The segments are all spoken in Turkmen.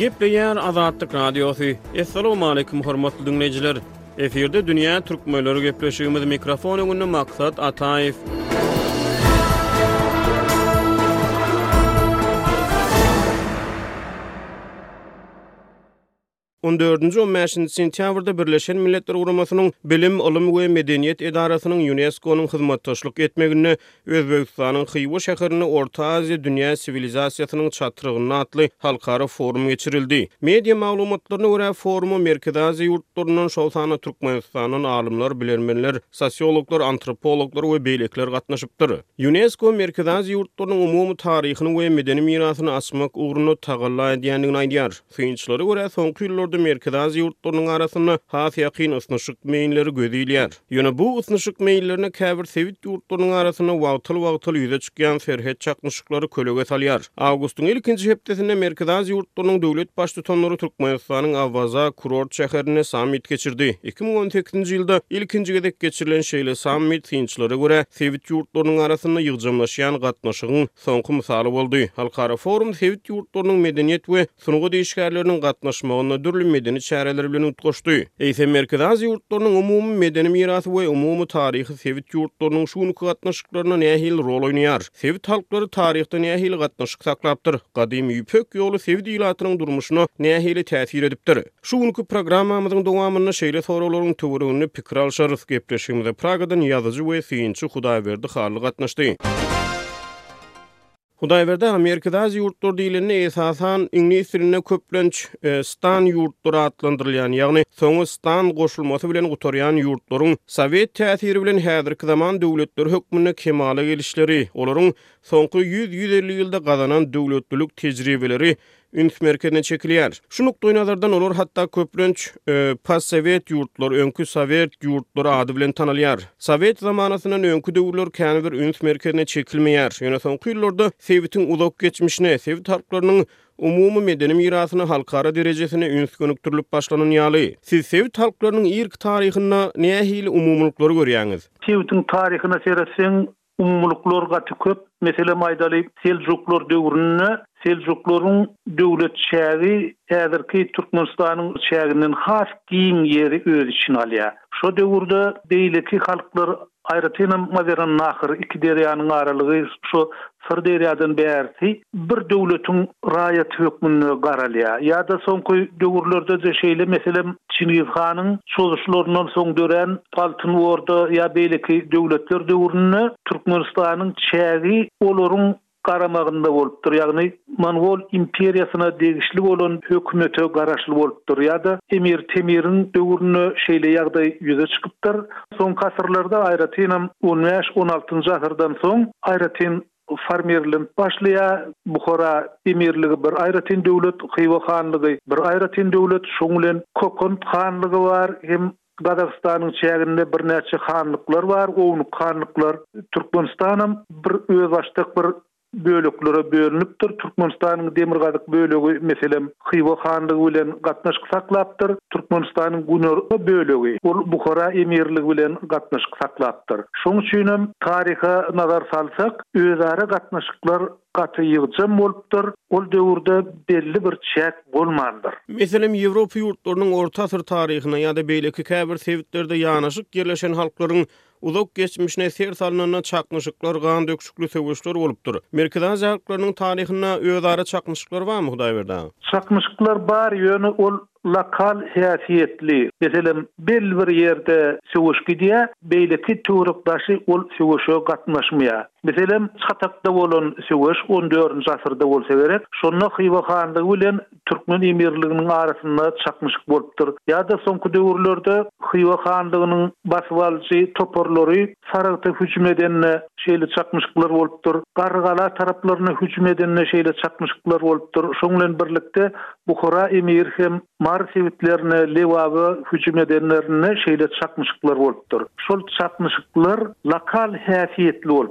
Gepleýär Azatlyk Radiosu. Assalamu alaykum hormatly dinleyijiler. Eferde dünýä türkmenleri gepleşigimiz mikrofon öňünde maksat Ataýew. 14-15 sentýabrda Birleşen Milletler Guramasynyň Bilim, Ulum we Medeniýet Edarasynyň UNESCO-nyň hyzmatdaşlyk etmegini Özbegistanyň Xiwa şäherini Orta Aziýa dünýä sivilizasiýasynyň çatrygyna atly halkara forum geçirildi. Media maglumatlaryna görä forumy Merkezi Aziýa ýurtlarynyň şol sany Türkmenistanyň alymlar, bilermenler, sosiologlar, antropologlar we beýlekler gatnaşypdyr. UNESCO Merkezi Aziýa ýurtlarynyň umumy taryhyny we medeni mirasyny açmak ugruna tagalla edýändigini aýdýar. Synçylary görä soňky ýyllarda Merkezi Aziýa ýurtlarynyň arasyna has ýakyn ysnyşyk meýilleri gödýilýär. Ýöne bu ysnyşyk meýillerine käbir sewit ýurtlarynyň arasyna wagtyl ýüze çykýan ferhet çaknyşyklary kölege salýar. Awgustyň ilkinji hepdesinde Merkezi Aziýa ýurtlarynyň döwlet başlyklary Türkmenistanyň Awwaza kurort şäherine sammit geçirdi. 2018-nji ýylda ilkinji gezek geçirilen şeýle sammit synçylary görä sewit ýurtlarynyň arasyna ýygjamlaşýan gatnaşygyň soňky misaly boldy. Halkara forum sewit ýurtlarynyň medeniýet we sunugy değişiklikleriniň gatnaşmagyna medeni çäreleri bilen utgaşdy. Eýse Merkezi Aziýa ýurtlarynyň umumy medeni mirasy we umumy taryhy sewit ýurtlarynyň şuny gatnaşyklaryna nähil rol oýnaýar. Sewit halklary taryhda nähil gatnaşyk saklapdyr. Gadymy ýüpek ýoly sewit ýylatynyň durmuşyna nähil täsir edipdir. Şuny programmamyzyň dowamyny şeýle soraglaryň töweregini pikir alşarys gepleşigimizde Pragadan ýazyjy we synçy Hudaýberdi Harly gatnaşdy. Hudaýberde Merkezi Aziýa ýurtlary diýilende esasan ingliz diline köplenç stan ýurtlary adlandyrylýan, ýagny soňy stan goşulmasy bilen gutarýan ýurtlaryň Sowet täsiri bilen häzirki zaman döwletleri hökmüne kemale gelişleri, olaryň soňky 100-150 ýylda gazanan döwletlilik tejribeleri üns merkezine çekilýär. Şu nukdaý nazardan olar hatda köplenç pas-Sowet ýurtlar, öňkü Sowet ýurtlary ady bilen tanalýar. Sowet zamanasynyň öňkü döwürler kän bir üns merkezine çekilmeýär. Ýöne soňky ýyllarda Sowetiň uzak geçmişine, Sowet halklarynyň umumy medeni mirasyny halkara derejesine üns gönükdirilip başlanan ýaly. Siz Sowet halklarynyň ilk taryhyna nähili umumlyklar görýäňiz? Sowetiň taryhyna seretseň umumlyklar gaty köp. Mesele maýdaly Seljuklar döwrüne, Seljuklaryň döwlet şäheri häzirki Türkmenistanyň şäherinden has giň ýeri öz içine alýar. Şo döwürde beýleki halklar aýratynam mazeran nahyr iki derýanyň aralygy şo Sır derýadan bäri bir döwletiň raýat hökmüne garalýar. Ýa-da soňky döwürlerde de şeýle meselem Çingiz Hanyň çoluşlaryndan soň dören Altyn Orda ýa beýleki döwletler döwrüne Türkmenistanyň şäheri olaryň garamagynda bolupdyr. Ýagny Mongol imperiýasyna degişli bolan hökümete garaşly bolupdyr. Ýa-da Emir Temiriň döwrüne şeýle ýagdaý ýüze çykypdyr. Soňky asyrlarda aýratynam 15-16-njy asyrdan soň aýratyn farmerlik başlaya Bukhara emirligi bir aýratyn döwlet, Xiwa hanlygy bir aýratyn döwlet, şoň bilen Kokon hanlygy bar, hem Gazakstanyň çäginde bir näçe hanlyklar bar, owny hanlyklar Türkmenistanyň bir öz başlyk bir böleklere bölünipdir. Türkmenistanyň Demirgazyk bölegi meselem Xiwa hanlygy bilen gatnaşyk saklapdyr. Türkmenistanyň Güney bölegi ol Bukhara emirligi bilen gatnaşyk saklapdyr. Şoň üçin hem taryha nazar salsak, özara gatnaşyklar gaty ýygjam bolupdyr. Ol döwürde belli bir çäk bolmandyr. Meselem Ýewropa ýurtlarynyň orta asyr taryhyna ýa-da beýleki käbir sewitlerde ýanaşyk ýerleşen halklaryň uzak geçmişine ser salynana çaknyşyklar, gan döküşikli söwüşler bolupdyr. Merkezi Aziýa halklarynyň taryhyna özara çaknyşyklar barmy Hudaýberde? Çaknyşyklar bar, ýöne ol lokal häsiýetli. Meselem belli bir ýerde söwüş gidýär, beýleki töwerekdaşy ol söwüşe gatnaşmaýar. Meselem Çatakda bolan söwüş 14-nji asyrda bolsa gerek. Şonda Xiwa hanlygy bilen Türkmen emirliginiň arasynda çaknyşyk bolupdyr. Ýa-da soňky döwürlerde Xiwa hanlygynyň baswalçy toporlary Saragta hüjüm edenne şeýle çaknyşyklar bolupdyr. Gargala taraplaryna hüjüm edenne şeýle çaknyşyklar bolupdyr. Şoň bilen birlikde Bukhara emir hem Marsewitlerine, Lewaga hüjüm edenlerine şeýle çaknyşyklar bolupdyr. Şol çaknyşyklar lokal häsiýetli bolupdyr.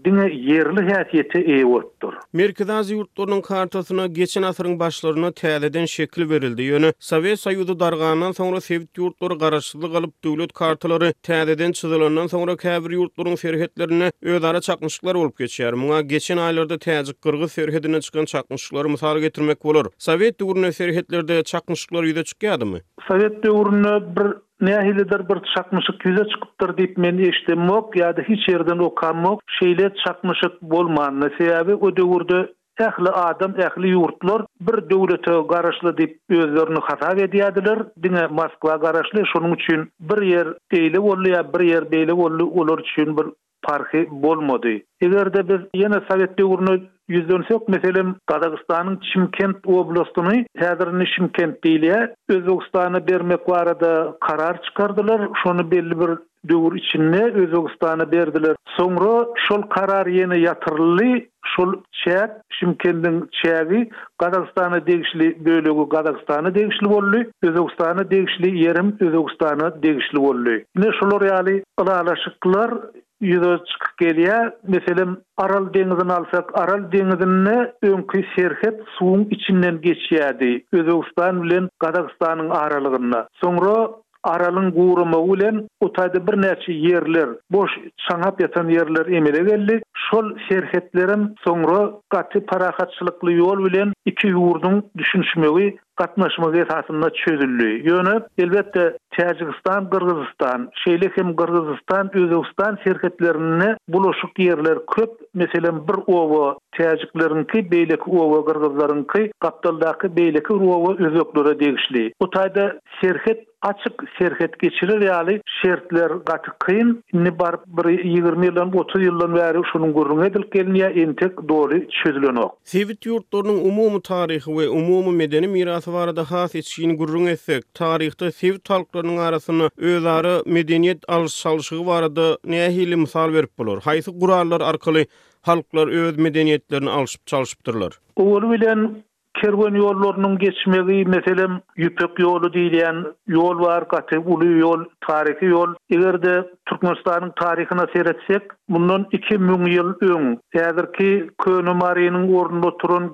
diňe yerli häsiýete eýe bolupdyr. Merkez Aziýa ýurtlarynyň kartasyna geçen asyryň başlaryna täzeden şekil berildi. Ýöne Sowet Soýuzy dargandan soňra Sowet ýurtlary garaşsyzlyk alyp döwlet kartalary täzeden çyzylandan soňra käbir ýurtlaryň serhetlerine özara çakmışyklar bolup geçýär. Muňa geçen aýlarda Täjik Kyrgyz serhetine çykan çakmışyklary mysal getirmek bolar. Sowet döwrüne serhetlerde çakmışyklar ýüze çykýadymy? Sowet döwrüne bir nähilidir bir çakmışyk ýüze çykypdyr diýip men eşitmok ýa-da hiç ýerden okamok. Şeýle çakmışyk bolmanyny sebäbi o döwürde ähli adam, ähli ýurtlar bir döwlete garaşly diýip özlerini hasap edýärdiler. Diňe Moskwa garaşly, şonuň üçin bir ýer beýle boldy ýa bir ýer beýle boldy, olar üçin bir farky bolmady. Egerde biz ýene Sowet döwrüne yüzdönsök, meselem Kazakstanyň Çimkent oblastyny, häzirni Çimkent diýilýär, Özbegistana bermek barada karar çykardylar. Şonu belli bir döwür içinde Özbegistana berdiler. Soňra şol karar ýene ýatyrly, şol çäk Çimkentdiň çägi Kazakstana degişli bölegi Kazakstana degişli boldy, Özbegistana degişli ýerim Özbegistana degişli boldy. Ne şolar ýaly alalaşyklar ýüze çykyp gelýär. Meselem Aral deňizini alsak, Aral deňizine öňkü serhet suwuň içinden geçýärdi. Özbegistan bilen Kazakstanyň aralygyna. Soňra Aralyň guruma bilen otayda bir näçe ýerler, boş çaňap ýatan ýerler emele geldi. Şol serhetlerim soňra gaty parahatçylykly ýol bilen iki ýurdun düşünşmegi, gatnaşmagy esasynda çözüldi. Ýöne elbetde Täjikistan, Kyrgyzstan, şeýle hem Kyrgyzstan, Özbegistan serhetlerine bulaşyk ýerler köp. Meselem bir owa Täjiklerinki, beýleki owa Kyrgyzlarynki, gapdaldaky beýleki owa özbeklere degişli. Otayda serhet açık serhet geçirir ýaly şertler gaty kyn. Indi bar bir 20 ýyldan 30 ýyldan bäri şonuň gurruna edilip gelýär, entek dogry çözülenok. Sowet ýurtlarynyň umumy taryhy we umumy medeni mirasy barada has etşigini gurrun etsek, taryhda Sowet halklarynyň arasyna özara medeniýet alşalyşygy barada nähili mysal berip bolar. Haýsy gurallar arkaly halklar öz medeniýetlerini alşyp çalşypdyrlar? Ol bilen kerwen ýollarynyň geçmegi, meselem Ýüpek ýolu diýilen ýol bar, gaty uly ýol, taryhy ýol. Egerde Türkmenistanyň taryhyna seretsek, bundan 2000 ýyl öň, häzirki Könemariyanyň ornunda oturan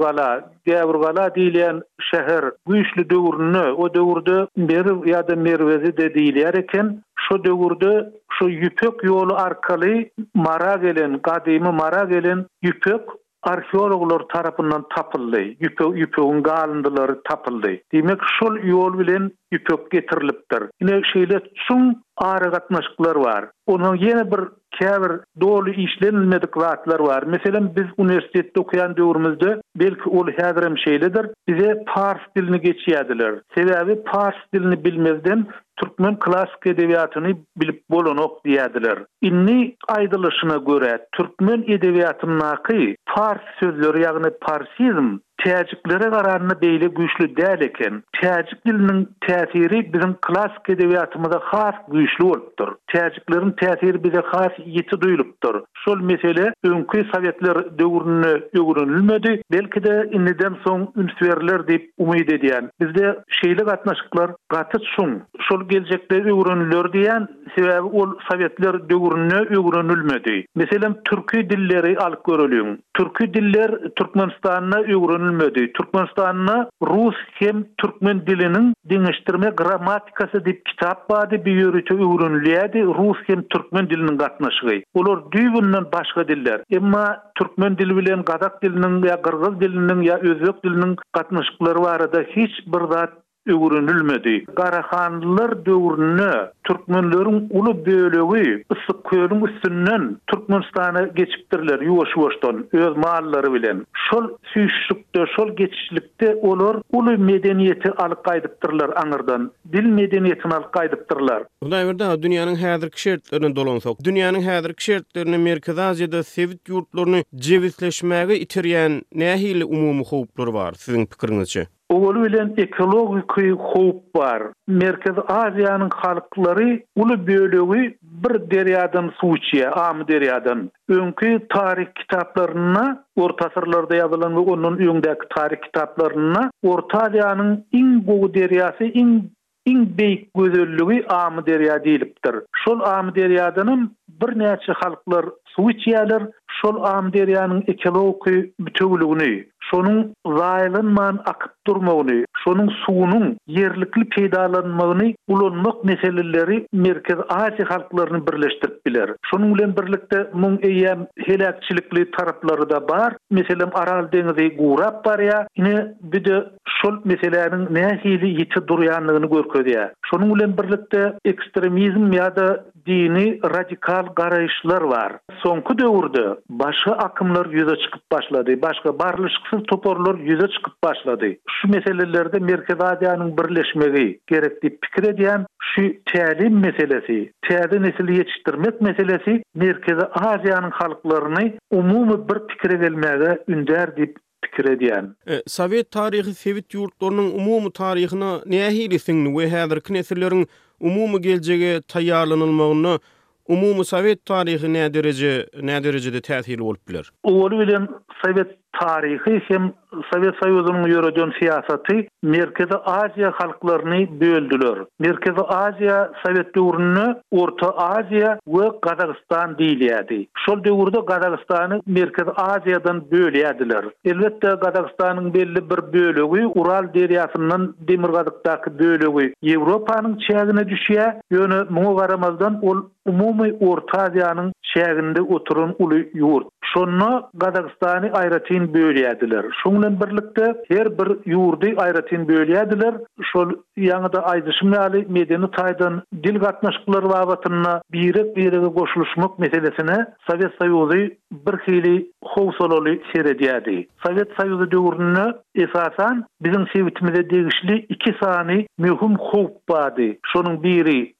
Gäwurgala diýilen şäher güýçli döwrüne, o döwürde Merw ýa-da Merwezi de diýilýär eken, şo döwürde şo Ýüpek ýolu arkaly mara gelen, gadymy mara gelen Ýüpek arkeologlar tarapyndan tapyldy. Ýüpegiň galındylary tapyldy. Demek şol ýol bilen Ýüpek getirilipdir. Ine şeýle çuň ara gatnaşyklar bar. Onuň ýene bir käbir dolu işlenilmedik zatlar bar. Meselem biz uniwersitetde okuyan döwrümizde belki ol häzir hem şeýledir. Bize Fars dilini geçýärdiler. Sebäbi Fars dilini bilmezden Türkmen klassik edebiýatyny bilip bolanok diýärdiler. Inni aýdylyşyna görä Türkmen edebiýatynyňky Fars sözleri ýagny Farsizm Täjiklere garanyna beýle güýçlü däl eken. Täjik diliniň täsiri bizim klassik edebiýatymyzda has güýçlü bolupdyr. Täjikleriň täsiri bize has ýeti duýulupdyr. Şol mesele öňkü Sowetler döwrüne öwrenilmedi. Belki de indiden soň ünswerler diýip umyd edýän. Bizde şeýle gatnaşyklar gaty çuň. Şol geljekde öwrenilir diýen sebäbi ol Sowetler döwrüne öwrenilmedi. Meselem türki dilleri alyp göreliň. Türki diller Türkmenistanyna öwrenilmedi. Türkmenistanyna Rus hem Türkmen diliniň diňişdirme grammatikasy diýip kitap bardy, bir ýörüçe öwrenilýärdi. Rus hem Türkmen diliniň gatnaşygy. Olar düýbünden başga diller. Emma Türkmen dili bilen Kazak diliniň ýa Kyrgyz diliniň ýa Özbek diliniň gatnaşyklary barada hiç bir zat öwrenilmedi. Karahanlylar döwrüne türkmenleriň uly bölegi Isyk Köýüň üstünden Türkmenistana geçipdirler ýuwaş-ýuwaşdan öz mallary bilen. Şol süýşlikde, şol geçişlikde olar uly medeniýeti alyp gaýdypdyrlar aňyrdan. Dil medeniýetini alyp gaýdypdyrlar. Bunday birde dünýäniň häzirki şertlerine dolansak, dünýäniň häzirki şertlerini Merkez Aziýada Sowet ýurtlaryny jewitleşmäge itirýän nähili umumy howplar bar siziň pikiriňizçe? Olu bilen ekologik howp bar. Merkez Aziýanyň halklary uly bölegi bir derýadan suw içýär, am derýadan. Öňkü taryh kitaplaryna, orta asyrlarda ýazylan we onuň öňdäki taryh kitaplaryna Orta Aziýanyň iň gowy derýasy, iň beýik gözelligi am derýa diýilipdir. Şol am derýadan bir näçe halklar su içýärler, şol am derýanyň ekologik bütünligini, şonuň zaýlanman akyp durmagyny, şonuň suwunyň yerlikli peýdalanmagyny ulanmak meseleleri Merkez Asiýa halklaryny birleşdirip biler. Şonuň bilen birlikde muň eýem helakçilikli taraplary da bar. Meselem Aral deňizi gurap barýa, ine bir de şol meseleleriň nähili ýiti durýanlygyny görkezýär. Şonuň bilen birlikde ekstremizm ýa-da dini radikal garaýşlar bar. Soňky döwürde başga akımlar ýüze çykyp başlady, başga barlyşyksız toporlar ýüze çykyp başlady. Şu meselelerde Merkez Asiýanyň birleşmegi gerek diýip pikir edýän şu tälim meselesi, täze nesil ýetişdirmek meselesi Merkez Asiýanyň halklaryny umumy bir pikire gelmäge ünder diýip pikir edýän. Sowet taryhy Sowet ýurtlarynyň umumy taryhyna nähili siňli we häzirki nesilleriň umumy geljege taýýarlanylmagyny umumy Sowet taryhy näme derejede täsiri bolup biler? Ol bilen Sowet taryhy hem Sowet Soýuzynyň ýöredýän siýasaty Merkez Asiýa halklaryny böldüler. Merkez Asiýa Sowet döwrüne Orta Asiýa we Gazagystan diýilýärdi. Şol döwürde Gazagystany Merkez Asiýadan bölýärdiler. Elbetde Gazagystanyň belli bir bölegi Ural derýasyndan Demirgazykdaky bölegi Ýewropanyň çägine düşýär. Ýöne muňa garamazdan ol umumy Orta Asiýanyň çäginde oturan uly ýurt. Şonu Gazagystany aýratyn bölýärdiler. Şoň bilen birlikde her bir ýurdy aýratyn bölýärdiler. Şol ýa-da aýdyşmaly medeni taýdan dil gatnaşyklary babatyna birege goşuluşmak meselesine Sowet Soýuzy bir hili howsalaly seredýärdi. Sowet Soýuzy döwründe esasan biziň sebitimize degişli iki sany möhüm howp bardy. Şonuň biri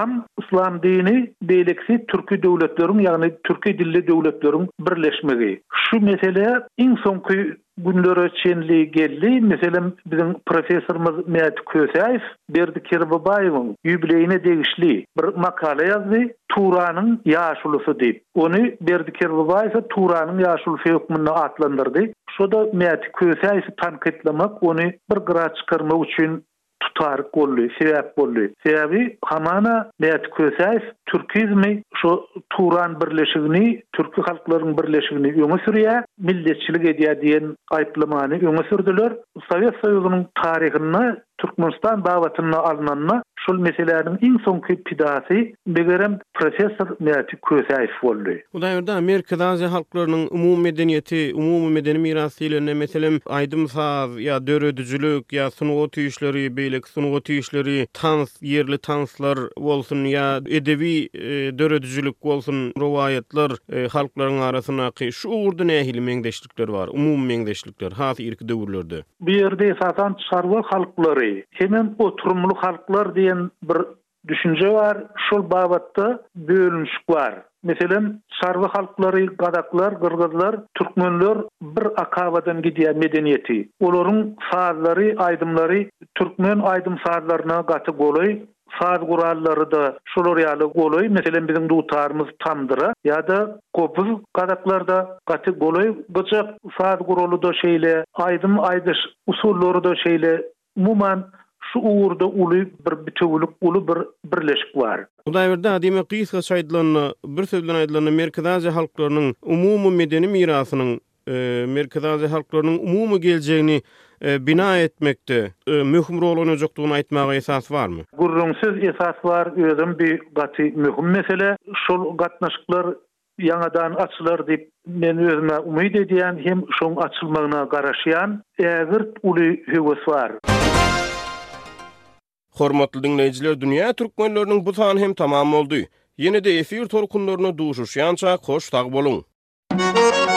İslam dini beýlekçi türki döwletleriň ýagny türki dilli döwletleriň birleşmegi. Şu mesele iň soňky günlere çenli geldi. Meselem bizim professorumuz Mehmet Köseýew Berdi Kerbabaýewiň ýübileyine degişli bir makale ýazdy. Turanyň ýaşulysy diýip. Ony Berdi Kerbabaýew Turanyň ýaşulusy hukmyna atlandyrdy. Şoda Mehmet Köseýew tanqidlemek, ony bir gyra çykarmak üçin tutarık bolly, sebäp bolly. Sebebi hamana Mehmet Köseýew Türkizmi şu Turan birleşigini, türkü halklarynyň birleşigini öňe sürýär, milletçilik edýär diýen aýplamany öňe sürdüler. Sowet Soýuzynyň taryhyna Türkmenistan dawatyna alynanma şol meseleleriň iň soňky pidasy begerem professor Mehmet Köseýew boldy. Bu daýrda Merkez Asiýa halklarynyň umumy medeniýeti, umumy medeni mirasçylygyna meselem aýdym saz ýa döredüjilik ýa sunugat işleri, beýlek sunugat işleri, tans, yerli tanslar bolsun ýa edebi döredüjilik bolsun, rowaýatlar halklaryň arasyna şu urda nähili meňdeşlikler bar, umumy meňdeşlikler has irki döwürlerde. Bu ýerde esasan çarwa halklary, hemen oturumly halklar diýen bir düşünje var. Şol babatda bölünşik var. Meselem çarwa halklary, gadaklar, gyrgyzlar, türkmenler bir akabadan gidýär medeniýeti. Olaryň sazlary, aýdymlary türkmen aýdym sazlaryna gaty goly. Saz gurallary da şolar ýaly goly. Meselem biziň dutarymyz tamdyra ýa-da kopuz gadaklarda gaty goly. Gyçak saz guraly da şeýle, aýdym aýdyş usullary da şeýle. Umuman şu uğurda ulu bir bütünlük, ulu bir birleşik var. Bu daýrda adime gysga saýdylanyny, bir söz bilen aýdylanyny Merkez Asiýa halklarynyň umumy medeni mirasynyň, Merkez Asiýa halklarynyň umumy geljegini bina etmekde möhüm rol oynajakdygyny aýtmaga esas barmy? Gurrunsyz esas var, özüm bir gaty möhüm mesele. Şol gatnaşyklar ýangadan açylar diýip men özüme umyt edýän hem şoň açylmagyna garaşýan ägirt uly höwes var. Hormatly dinleýijiler, dünýä türkmenläriniň bu sany hem tamam boldy. Ýene-de efir torkunlaryna duşuşýança hoş tag boluň.